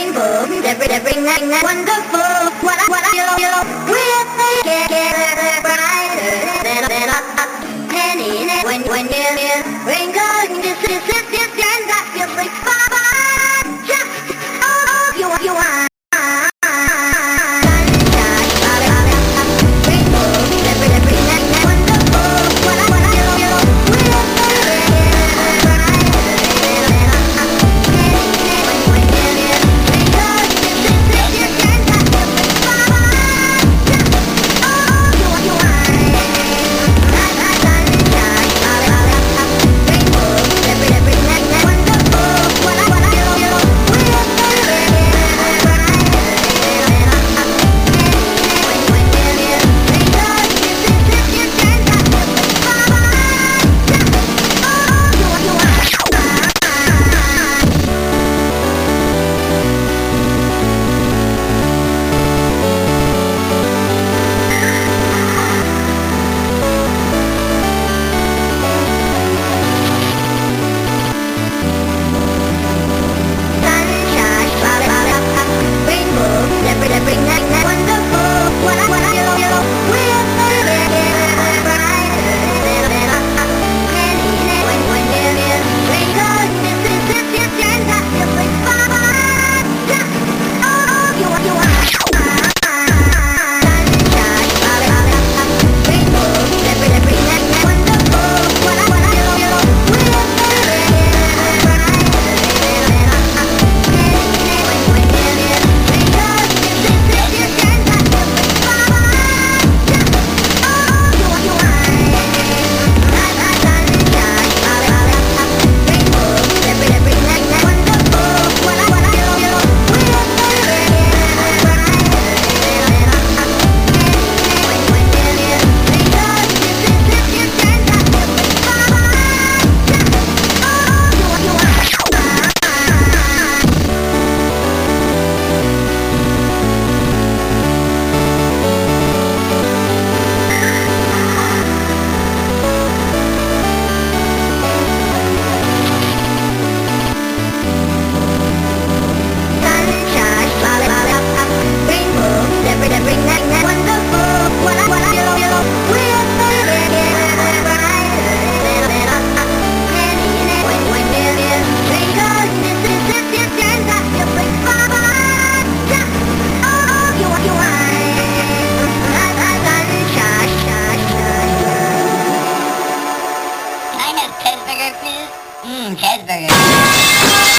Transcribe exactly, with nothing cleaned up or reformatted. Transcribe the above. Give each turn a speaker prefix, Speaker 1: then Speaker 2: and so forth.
Speaker 1: rainbow, every, everything that's wonderful. What I, what I feel, feel, we're together brighter than, than a, a penny. When, when you're near, rain going, this is, this is, and I feel like, bye-bye, just, oh, you, you are.
Speaker 2: Cheeseburger, please? Mmm, cheeseburger.